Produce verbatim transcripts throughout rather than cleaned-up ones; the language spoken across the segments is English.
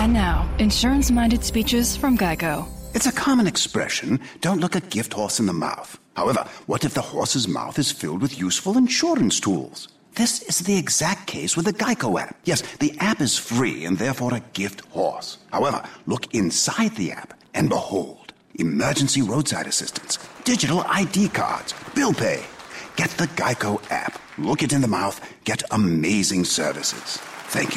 And now, insurance-minded speeches from Geico. It's a common expression, don't look a gift horse in the mouth. However, what if the horse's mouth is filled with useful insurance tools? This is the exact case with the Geico app. Yes, the app is free and therefore a gift horse. However, look inside the app and behold, emergency roadside assistance, digital I D cards, bill pay. Get the Geico app. Look it in the mouth. Get amazing services. Thank you.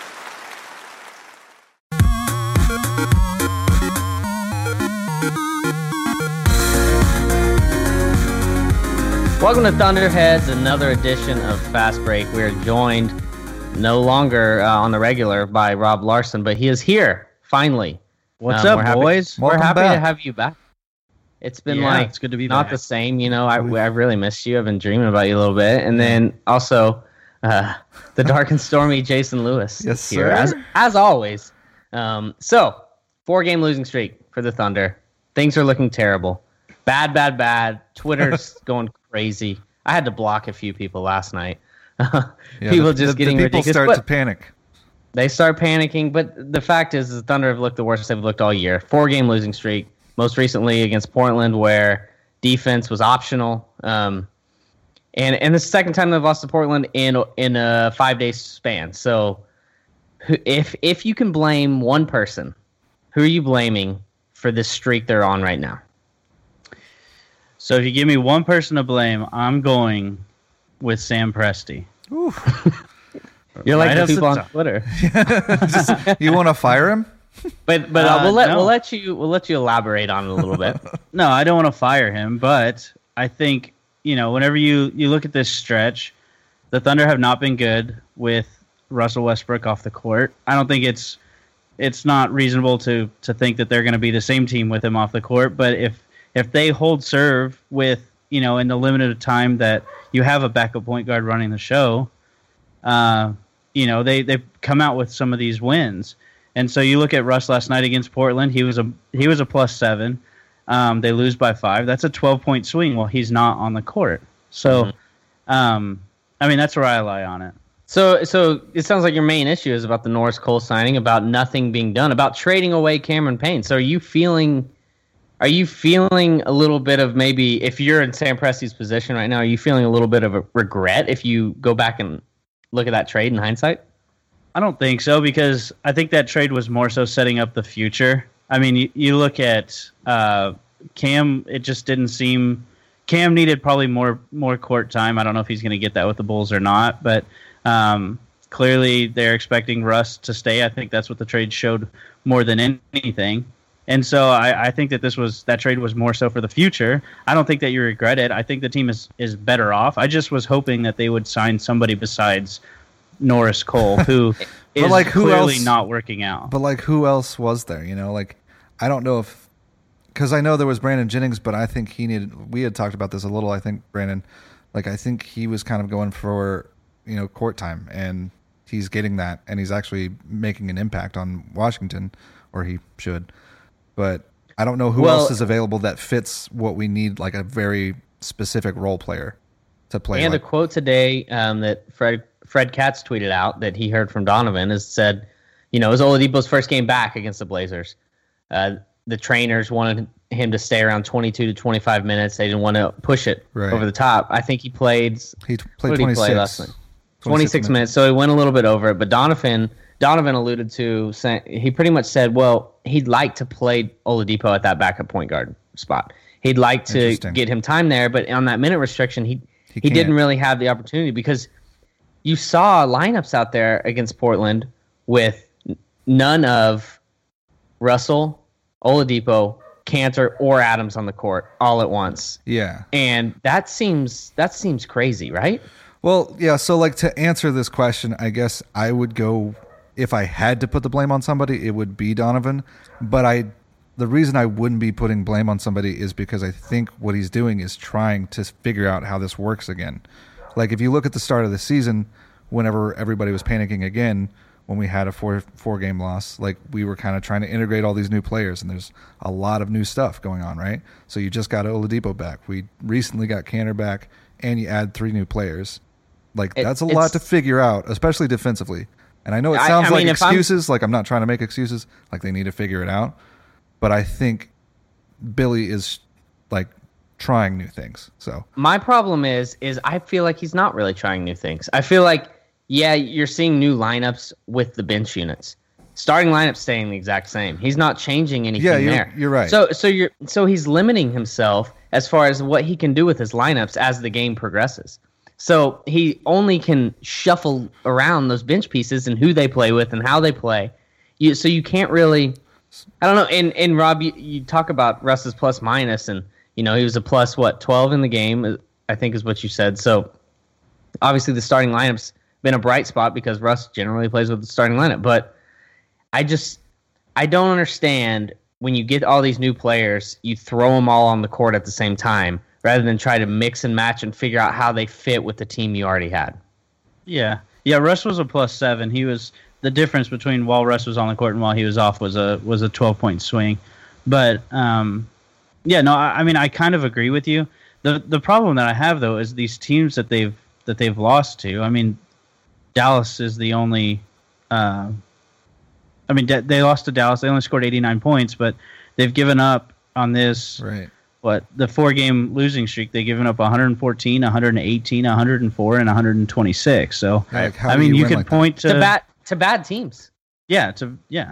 Welcome to Thunderheads, another edition of Fast Break. We are joined no longer uh, on the regular by Rob Larson, but he is here, finally. What's um, up, we're happy, boys? We're Welcome happy back. to have you back. It's been yeah, like it's good to be not back. the same, you know. I, I really missed you. I've been dreaming about you a little bit. And then also uh, the dark and stormy Jason Lewis yes, here, sir. as, as always. Um, so, four-game losing streak for the Thunder. Things are looking terrible. Bad, bad, bad. Twitter's going crazy. I had to block a few people last night. yeah, people the, just the, getting the people ridiculous. start But to panic. They start panicking, but the fact is the Thunder have looked the worst they've looked all year. Four-game losing streak, most recently against Portland, where defense was optional. Um, and and the second time they've lost to Portland in in a five-day span. So if if you can blame one person, who are you blaming for this streak they're on right now? So if you give me one person to blame, I'm going with Sam Presti. You're like Right the off the people on top. Twitter. Just, you want to fire him? But but uh, Uh, we'll let no. we'll let you we'll let you elaborate on it a little bit. No, I don't want to fire him, but I think, you know, whenever you, you look at this stretch, the Thunder have not been good with Russell Westbrook off the court. I don't think it's it's not reasonable to to think that they're going to be the same team with him off the court, but if if they hold serve with, you know, in the limited time that you have a backup point guard running the show, uh, you know, they they come out with some of these wins. And so you look at Russ last night against Portland. He was a he was a plus seven. Um, they lose by five. That's a twelve point swing. Well, he's not on the court. So, mm-hmm. um, I mean, that's where I lie on it. So, so it sounds like your main issue is about the Norris Cole signing, about nothing being done, about trading away Cameron Payne. So, are you feeling, are you feeling a little bit of maybe, if you're in Sam Presti's position right now, are you feeling a little bit of a regret if you go back and look at that trade in hindsight? I don't think so, because I think that trade was more so setting up the future. I mean, you, you look at uh, Cam, it just didn't seem... Cam needed probably more more court time. I don't know if he's going to get that with the Bulls or not, but um, clearly they're expecting Russ to stay. I think that's what the trade showed more than anything. And so I, I think that this was that trade was more so for the future. I don't think that you regret it. I think the team is, is better off. I just was hoping that they would sign somebody besides Norris Cole, who is like, who clearly else, not working out. But like, who else was there? You know, like, I don't know if, because I know there was Brandon Jennings, but I think he needed. We had talked about this a little. I think Brandon, like, I think he was kind of going for, you know, court time, and he's getting that, and he's actually making an impact on Washington, or he should. But I don't know who Well, else is available that fits what we need, like a very specific role player to play. And like. a quote today um, that Fred Fred Katz tweeted out that he heard from Donovan is said, you know, it was Oladipo's first game back against the Blazers. Uh, the trainers wanted him to stay around twenty-two to twenty-five minutes. They didn't want to push it Right. over the top. I think he played. He t- played what did he twenty-six. play last night? twenty-six minutes. So he went a little bit over it. But Donovan Donovan alluded to saying he pretty much said, well, he'd like to play Oladipo at that backup point guard spot. He'd like to Interesting. get him time there, but on that minute restriction, he He he, didn't can't. really have the opportunity because you saw lineups out there against Portland with n- none of Russell, Oladipo, Cantor, or Adams on the court all at once. Yeah. And that seems that seems crazy, right? Well, yeah, so like to answer this question, I guess I would go, if I had to put the blame on somebody, it would be Donovan. But I, the reason I wouldn't be putting blame on somebody is because I think what he's doing is trying to figure out how this works again. Like if you look at the start of the season, whenever everybody was panicking again, when we had a four four game loss, like we were kind of trying to integrate all these new players, and there's a lot of new stuff going on, right? So you just got Oladipo back. We recently got Cantor back, and you add three new players. Like It- that's a it's- lot to figure out, especially defensively. And I know it I- sounds I like mean, if I'm- excuses, like I'm not trying to make excuses, like they need to figure it out. But I think Billy is like trying new things. So My problem is, is I feel like he's not really trying new things. I feel like, yeah, you're seeing new lineups with the bench units. Starting lineup staying the exact same. He's not changing anything Yeah, you're- there. you're right. So, so you're so he's limiting himself as far as what he can do with his lineups as the game progresses. So he only can shuffle around those bench pieces and who they play with and how they play. You, so you can't really, I don't know. And and Rob, you, you talk about Russ's plus minus, and you know he was a plus what twelve in the game, I think is what you said. So obviously the starting lineup's been a bright spot because Russ generally plays with the starting lineup. But I just I don't understand when you get all these new players, you throw them all on the court at the same time, rather than try to mix and match and figure out how they fit with the team you already had. Yeah, yeah. Russ was a plus seven. He was the difference between while Russ was on the court and while he was off was a was a twelve point swing. But um, yeah, no, I, I mean I kind of agree with you. the The problem that I have though is these teams that they've that they've lost to. I mean, Dallas is the only. Uh, I mean, they lost to Dallas. They only scored eighty-nine points, but they've given up on this. right. What the four game losing streak? They've given up one hundred fourteen, one hundred eighteen, one hundred four, and one hundred twenty-six. So Like, how I do mean, you you, win could like that? point to, To bad to bad teams. yeah, to yeah,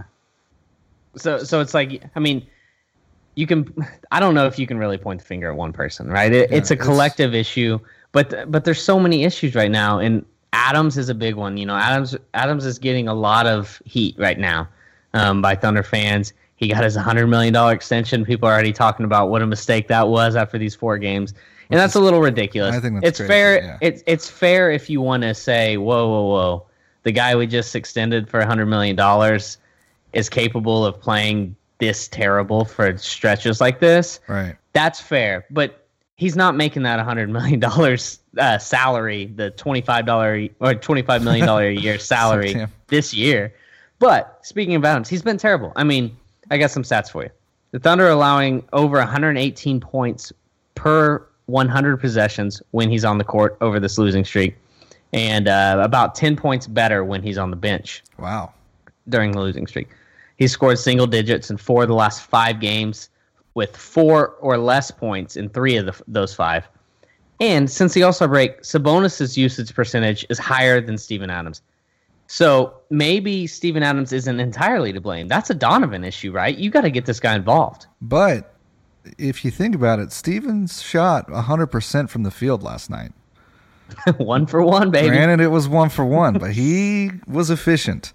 So so it's like, I mean, you can, I don't know if you can really point the finger at one person, right? It, Yeah, it's a it's- collective issue, but but there's so many issues right now, and Adams is a big one. You know, Adams Adams is getting a lot of heat right now um, by Thunder fans. He got his one hundred million dollars extension. People are already talking about what a mistake that was after these four games. And that's a little ridiculous. I think that's it's crazy, fair. yeah. It's it's fair if you want to say, whoa, whoa, whoa, the guy we just extended for one hundred million dollars is capable of playing this terrible for stretches like this. Right. That's fair, but he's not making that one hundred million dollars uh, salary, the twenty-five dollars or twenty-five million dollars a year salary damn. this year. But speaking of Adams, he's been terrible. I mean, I got some stats for you. The Thunder are allowing over one hundred eighteen points per one hundred possessions when he's on the court over this losing streak, and uh, about ten points better when he's on the bench Wow. during the losing streak. He scored single digits in four of the last five games, with four or less points in three of the, those five. And since the All-Star break, Sabonis' usage percentage is higher than Steven Adams. So maybe Steven Adams isn't entirely to blame. That's a Donovan issue, right? You got to get this guy involved. But if you think about it, Stevens shot one hundred percent from the field last night. One for one, baby. Granted, it was one for one, but he was efficient.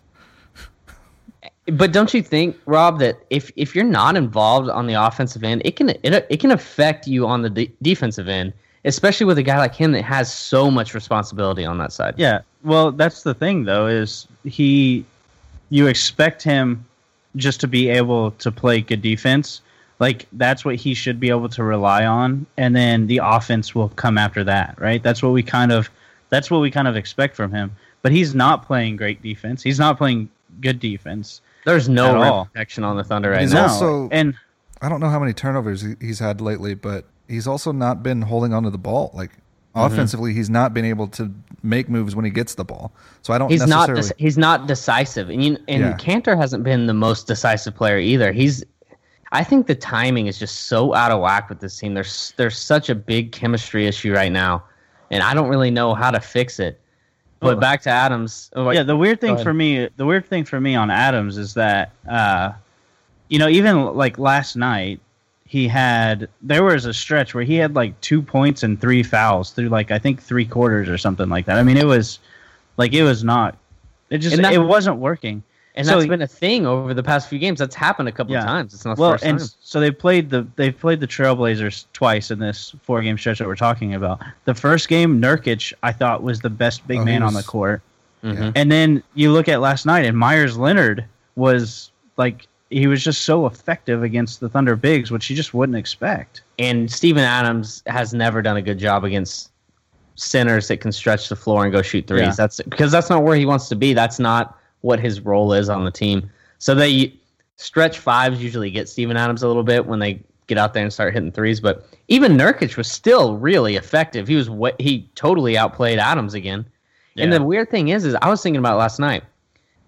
But don't you think, Rob, that if, if you're not involved on the offensive end, it can it, it can affect you on the de- defensive end, especially with a guy like him that has so much responsibility on that side. yeah. Well, that's the thing though is he, you expect him just to be able to play good defense. Like that's what he should be able to rely on, and then the offense will come after that, right? That's what we kind of, that's what we kind of expect from him. But he's not playing great defense. He's not playing good defense. There's At no rim all. protection on the Thunder right He's now. also- and I don't know how many turnovers he- he's had lately, but he's also not been holding onto the ball. Like offensively, he's not been able to make moves when he gets the ball. So I don't He's not necessarily. dec- he's not decisive, and you, and Yeah. Cantor hasn't been the most decisive player either. He's, I think the timing is just so out of whack with this team. There's there's such a big chemistry issue right now, and I don't really know how to fix it. But Oh. back to Adams. Oh, yeah, the weird go thing ahead. for me, the weird thing for me on Adams is that, uh, you know, even like last night, he had there was a stretch where he had like two points and three fouls through like I think three quarters or something like that. I mean, it was like it was not, it just And that- it wasn't working. and so that's he- been a thing over the past few games. That's happened a couple Yeah. of times. It's not the Well, first and time. s- so they played the they played the Trailblazers twice in this four game stretch that we're talking about. The first game, Nurkic, I thought was the best big Oh, he man on was- the court. Mhm. And then you look at last night, and Myers Leonard was like he was just so effective against the Thunder bigs, which you just wouldn't expect. And Steven Adams has never done a good job against centers that can stretch the floor and go shoot threes. Yeah. That's because that's not where he wants to be. That's not what his role is on the team. So they stretch fives usually get Steven Adams a little bit when they get out there and start hitting threes. But even Nurkic was still really effective. He was what he totally outplayed Adams again. And Yeah. the weird thing is, is I was thinking about it last night.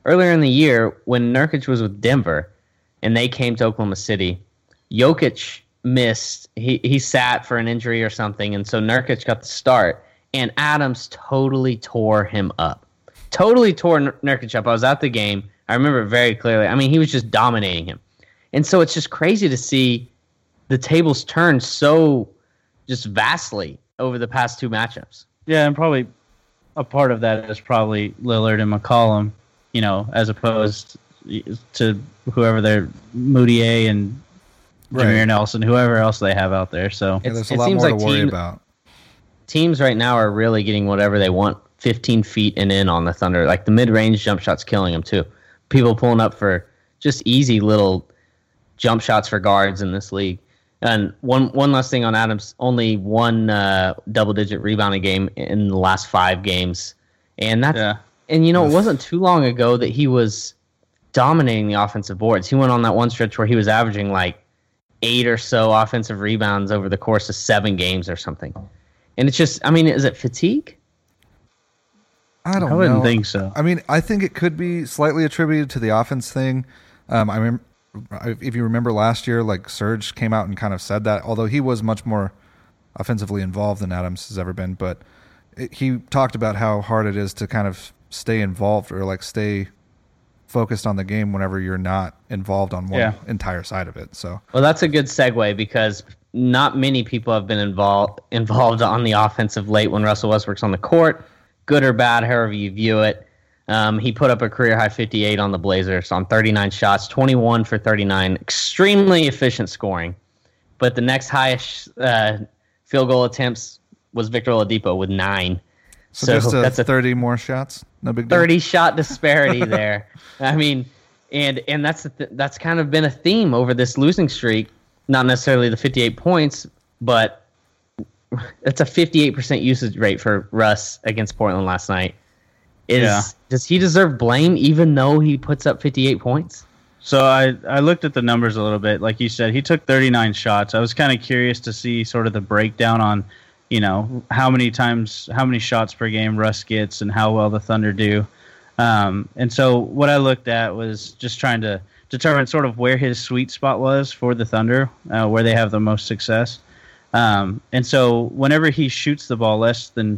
earlier in the year when Nurkic was with Denver and they came to Oklahoma City, Jokic missed. He he sat for an injury or something, and so Nurkic got the start, and Adams totally tore him up. Totally tore Nur- Nurkic up. I was at the game. I remember it very clearly. I mean, he was just dominating him. And so it's just crazy to see the tables turn so just vastly over the past two matchups. Yeah, and probably a part of that is probably Lillard and McCollum, you know, as opposed to whoever they're Moutier and Jameer Right. Nelson, whoever else they have out there. So Yeah, there's a it lot seems more like to worry team- about. Teams right now are really getting whatever they want fifteen feet and in on the Thunder. Like the mid-range jump shot's killing them too. People pulling up for just easy little jump shots for guards in this league. And one one last thing on Adams, only one uh, double-digit rebounding game in the last five games. And that's Yeah. and you know, it wasn't too long ago that he was dominating the offensive boards. He went on that one stretch where he was averaging like eight or so offensive rebounds over the course of seven games or something. And it's just, I mean, is it fatigue? I don't I wouldn't know. think so. I mean, I think it could be slightly attributed to the offense thing. Um, I mean, if you remember last year, like Serge came out and kind of said that, although he was much more offensively involved than Adams has ever been. But it, he talked about how hard it is to kind of stay involved or like stay focused on the game whenever you're not involved on one Yeah. entire side of it. So Well, that's a good segue because not many people have been involved involved on the offensive late when Russell Westbrook's on the court, good or bad, however you view it. Um, he put up a career-high fifty-eight on the Blazers on thirty-nine shots, twenty-one for thirty-nine, extremely efficient scoring. But the next highest uh, field goal attempts was Victor Oladipo with nine. So, So just a that's a thirty more shots, no big deal. thirty shot disparity there. I mean, and and that's the th- that's kind of been a theme over this losing streak. Not necessarily the fifty-eight points, but it's a fifty-eight percent usage rate for Russ against Portland last night. Is Yeah. Does he deserve blame even though he puts up fifty-eight points? So I, I looked at the numbers a little bit. Like you said, he took thirty-nine shots. I was kind of curious to see sort of the breakdown on, you know, how many times, how many shots per game Russ gets and how well the Thunder do. Um, and so what I looked at was just trying to determine sort of where his sweet spot was for the Thunder, uh, where they have the most success. Um, and so whenever he shoots the ball less than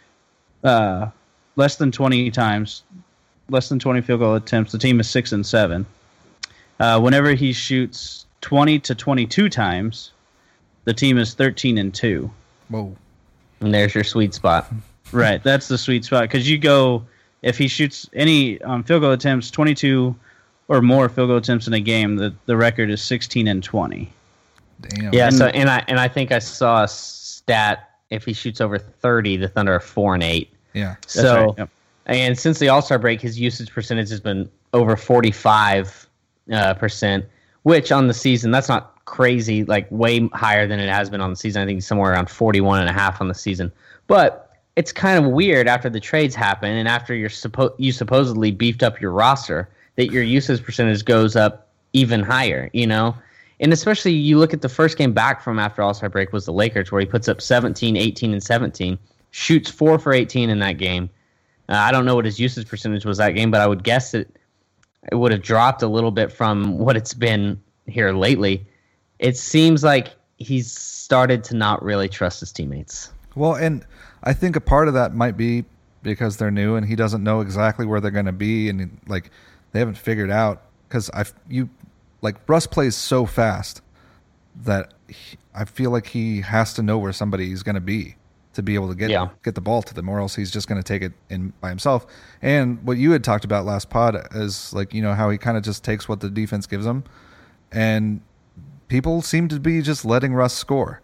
uh, less than twenty times, less than twenty field goal attempts, the team is six and seven. Uh, whenever he shoots twenty to twenty-two times, the team is thirteen and two. Whoa. And there's your sweet spot. Right, that's the sweet spot because you go if he shoots any um, field goal attempts, twenty-two or more field goal attempts in a game, the the record is sixteen and twenty. Damn. Yeah. And- So and I and I think I saw a stat. If he shoots over thirty, the Thunder are four and eight. Yeah. That's So, right, yep. and since the All Star break, his usage percentage has been over forty-five uh, percent, which on the season that's not crazy, like way higher than it has been on the season. I think somewhere around forty-one and a half on the season. But it's kind of weird after the trades happen and after you're suppo- you supposedly beefed up your roster that your usage percentage goes up even higher, you know? And especially you look at the first game back from after All-Star break was the Lakers, where he puts up seventeen, eighteen, and seventeen, shoots four for eighteen in that game. Uh, I don't know what his usage percentage was that game, but I would guess that it would have dropped a little bit from what it's been here lately. It seems like he's started to not really trust his teammates. Well, and I think a part of that might be because they're new and he doesn't know exactly where they're going to be, and like they haven't figured out. Because I you like Russ plays so fast that he, I feel like he has to know where somebody is going to be to be able to get Yeah. get the ball to them, or else he's just going to take it in by himself. And what you had talked about last pod is like, you know, how he kind of just takes what the defense gives him, and people seem to be just letting Russ score.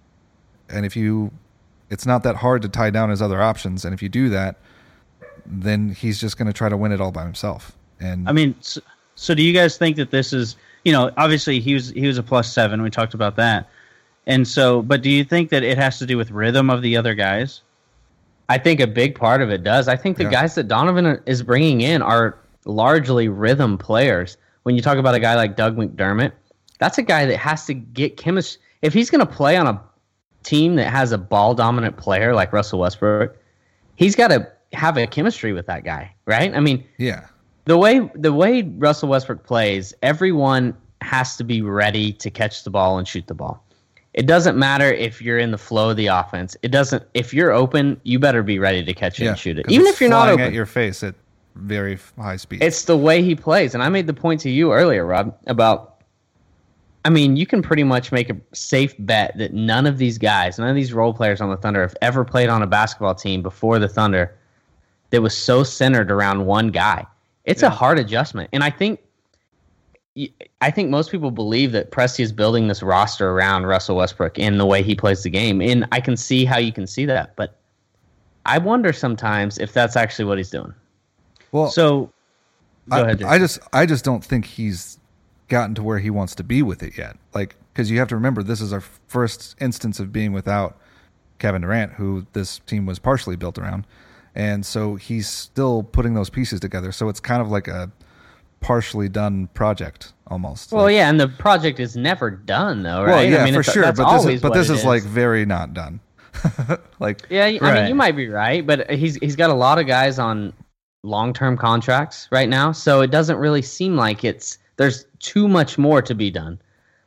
And if you, it's not that hard to tie down his other options, and if you do that, then he's just going to try to win it all by himself. And I mean, so, so do you guys think that this is, you know, obviously he was he was a plus seven. We talked about that, and so, but do you think that it has to do with rhythm of the other guys? I think a big part of it does. I think the Yeah. guys that Donovan is bringing in are largely rhythm players. When you talk about a guy like Doug McDermott, that's a guy that has to get chemistry. If he's going to play on a team that has a ball-dominant player like Russell Westbrook, he's got to have a chemistry with that guy, right? I mean, yeah, the way the way Russell Westbrook plays, everyone has to be ready to catch the ball and shoot the ball. It doesn't matter if you're in the flow of the offense. It doesn't. If you're open, you better be ready to catch it Yeah, and shoot it, 'cause even it's if you're not flying open. at your face at very f- high speed. It's the way he plays, and I made the point to you earlier, Rob, about. I mean, you can pretty much make a safe bet that none of these guys, none of these role players on the Thunder have ever played on a basketball team before the Thunder that was so centered around one guy. It's yeah. a hard adjustment, and I think I think most people believe that Presti is building this roster around Russell Westbrook in the way he plays the game, and I can see how you can see that, but I wonder sometimes if that's actually what he's doing. Well, so go I, ahead. Jason. I just I just don't think he's gotten to where he wants to be with it yet. Like, because you have to remember, this is our first instance of being without Kevin Durant, who this team was partially built around, and so he's still putting those pieces together. So it's kind of like a partially done project almost. Well, like, yeah, and the project is never done, though, right? Well, yeah, I mean, for it's, sure. That's But this always is but what this it is, is like very not done. Like, yeah, I Right. mean, you might be right, but he's he's got a lot of guys on long-term contracts right now, so it doesn't really seem like it's there's too much more to be done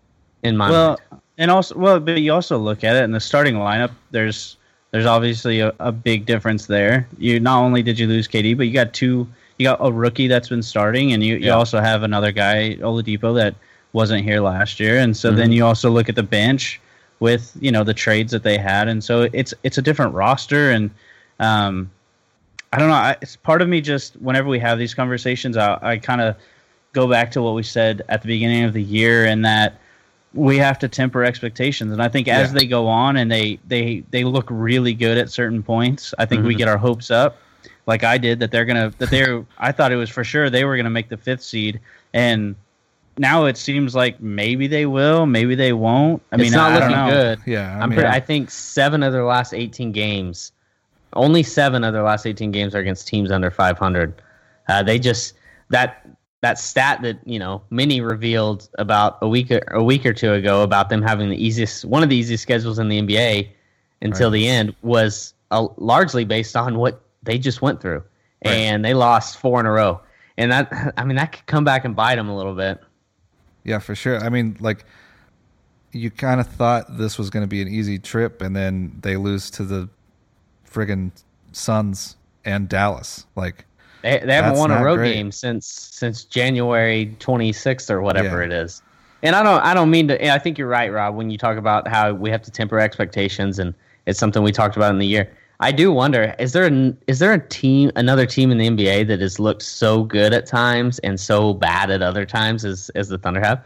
in my well, mind. and also, well, but you also look at it in the starting lineup. There's there's obviously a, a big difference there. You not only did you lose K D, but you got two. You got a rookie that's been starting, and you, you Yeah. also have another guy, Oladipo, that wasn't here last year. And so Mm-hmm. then you also look at the bench with, you know, the trades that they had, and so it's it's a different roster. And um, I don't know. I, it's part of me just whenever we have these conversations, I, I kind of go back to what we said at the beginning of the year, and that we have to temper expectations. And I think as Yeah. they go on and they they they look really good at certain points, I think Mm-hmm. we get our hopes up, like I did, that they're gonna that they're. I thought it was for sure they were gonna make the fifth seed, and now it seems like maybe they will, maybe they won't. I It's mean, not I, I looking don't know. good. yeah, I I'm mean, pretty, I think seven of their last eighteen games, only seven of their last eighteen games are against teams under five hundred. Uh, they just that that stat that you know Minnie revealed about a week or, a week or two ago about them having the easiest one of the easiest schedules in the N B A until Right. the end was uh, largely based on what they just went through, Right. and they lost four in a row. And that I mean that could come back and bite them a little bit. yeah, for sure. I mean, like, you kind of thought this was going to be an easy trip, and then they lose to the friggin' Suns and Dallas. Like, They they haven't That's won a not road great. game since since January twenty-sixth or whatever Yeah. it is. And I don't I don't mean to. I think you're right, Rob, when you talk about how we have to temper expectations, and it's something we talked about in the year. I do wonder, is there a, is there a team, another team in the N B A that has looked so good at times and so bad at other times as as the Thunder have?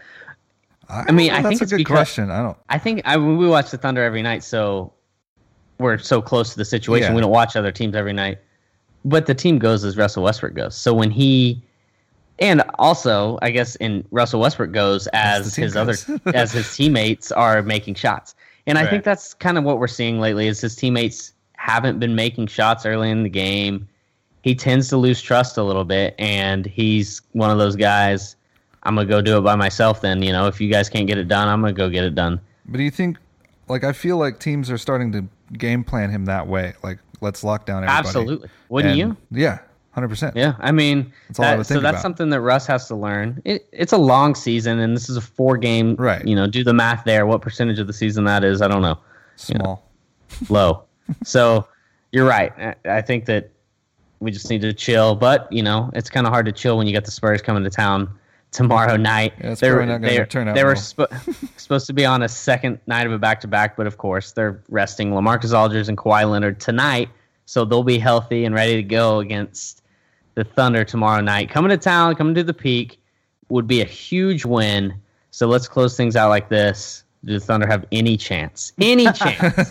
I, I mean, don't know, I that's think a it's good because- question. I don't. I think I we watch the Thunder every night, so we're so close to the situation. Yeah. We don't watch other teams every night, but the team goes as Russell Westbrook goes. So when he, and also I guess in Russell Westbrook goes As the as team his goes. other as his teammates are making shots, and I Right. think that's kind of what we're seeing lately. Is his teammates haven't been making shots early in the game. He tends to lose trust a little bit, and he's one of those guys. I'm gonna go do it by myself. Then you know, if you guys can't get it done, I'm gonna go get it done. But do you think, like, I feel like teams are starting to game plan him that way. Like, let's lock down everybody. Absolutely, wouldn't And- you? Yeah, hundred percent. Yeah, I mean, That's all I that- would so think that's about. something that Russ has to learn. It, it's a long season, and this is a four-game. Right. You know, do the math there. What percentage of the season that is? I don't know. Small. Low. So you're right. I, I think that we just need to chill. But you know, it's kind of hard to chill when you got the Spurs coming to town tomorrow night. Yeah, it's They're- probably not gonna they're- turn out They were well. sp- supposed to be on a second night of a back-to-back, but of course they're resting LaMarcus Aldridge and Kawhi Leonard tonight, so they'll be healthy and ready to go against the Thunder tomorrow night. Coming to town, coming to the Peak would be a huge win. So let's close things out like this. Do the Thunder have any chance? Any chance?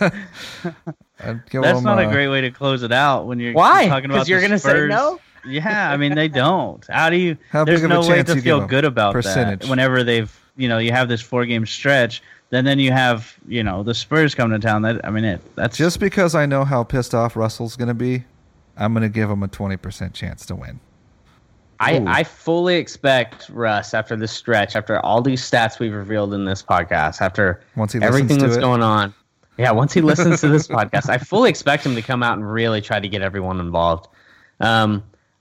I'd give That's them, not uh, a great way to close it out when you're Why? talking 'Cause about you're the gonna say Spurs. no? Yeah, I mean they don't. How do you? How there's big of a no way chance to you feel give 'em? good about Percentage. that. Whenever they've, you know, you have this four game stretch, then then you have, you know, the Spurs coming to town. That I mean, it that's Just because I know how pissed off Russell's going to be, I'm going to give him a twenty percent chance to win. I, Ooh. I fully expect Russ, after this stretch, after all these stats we've revealed in this podcast, after Once he listens everything to that's it. going on, yeah, once he listens to this podcast, I fully expect him to come out and really try to get everyone involved. Um,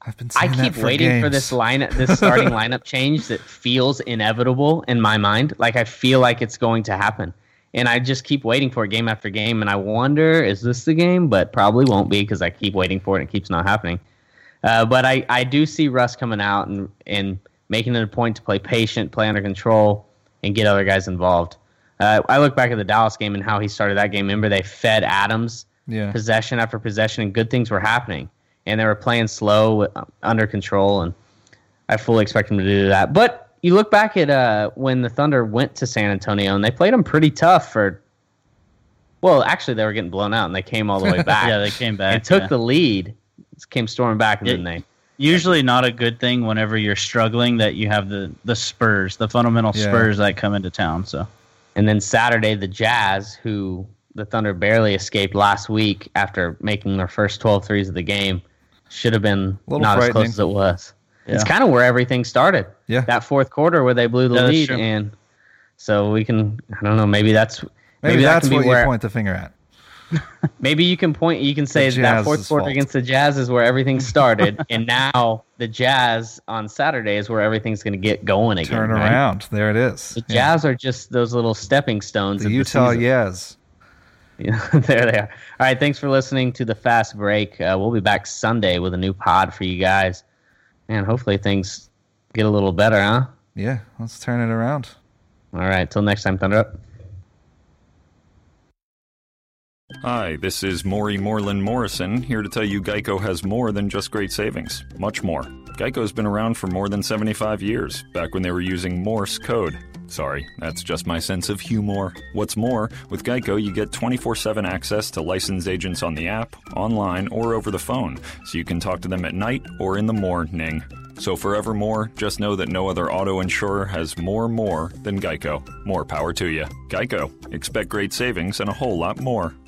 I've been I saying keep that for waiting games. for this lineup, this starting lineup change that feels inevitable in my mind. Like I feel like it's going to happen, and I just keep waiting for it game after game. And I wonder, is this the game? But probably won't be because I keep waiting for it and it keeps not happening. Uh, but I, I do see Russ coming out and and making it a point to play patient, play under control, and get other guys involved. Uh, I look back at the Dallas game and how he started that game. Remember, they fed Adams Yeah. possession after possession, and good things were happening. And they were playing slow, uh, under control, and I fully expect them to do that. But you look back at uh, when the Thunder went to San Antonio, and they played them pretty tough for – well, actually, they were getting blown out, and they came all the way back. Yeah, they came back. And took yeah. the lead, came storming back, and It- then they – Usually not a good thing whenever you're struggling that you have the, the Spurs, the fundamental Yeah. Spurs that come into town. So And then Saturday, the Jazz, who the Thunder barely escaped last week after making their first twelve threes of the game, should have been Little not as frightening. close as it was. It's Yeah. kind of where everything started. Yeah. That fourth quarter where they blew the Yeah, that's lead. true. And so we can, I don't know, maybe that's, maybe, Maybe, that that's can be what where, you point the finger at. maybe you can point, you can say The that Jazz's fourth quarter fault. against the Jazz is where everything started. And now the Jazz on Saturday is where everything's going to get going again. Turn right? around. There it is. The Yeah. Jazz are just those little stepping stones. The of Utah the season. Yes. Yeah, there they are. All right, thanks for listening to the Fast Break. Uh, we'll be back Sunday with a new pod for you guys. Man, hopefully things get a little better, huh? Yeah. Let's turn it around. All right, till next time, Thunder Up. Hi, this is Maury Moreland Morrison, here to tell you Geico has more than just great savings. Much more. Geico's been around for more than seventy-five years, back when they were using Morse code. Sorry, that's just my sense of humor. What's more, with Geico you get twenty-four seven access to licensed agents on the app, online, or over the phone, so you can talk to them at night or in the morning. So forevermore, just know that no other auto insurer has more more than Geico. More power to you. Geico. Expect great savings and a whole lot more.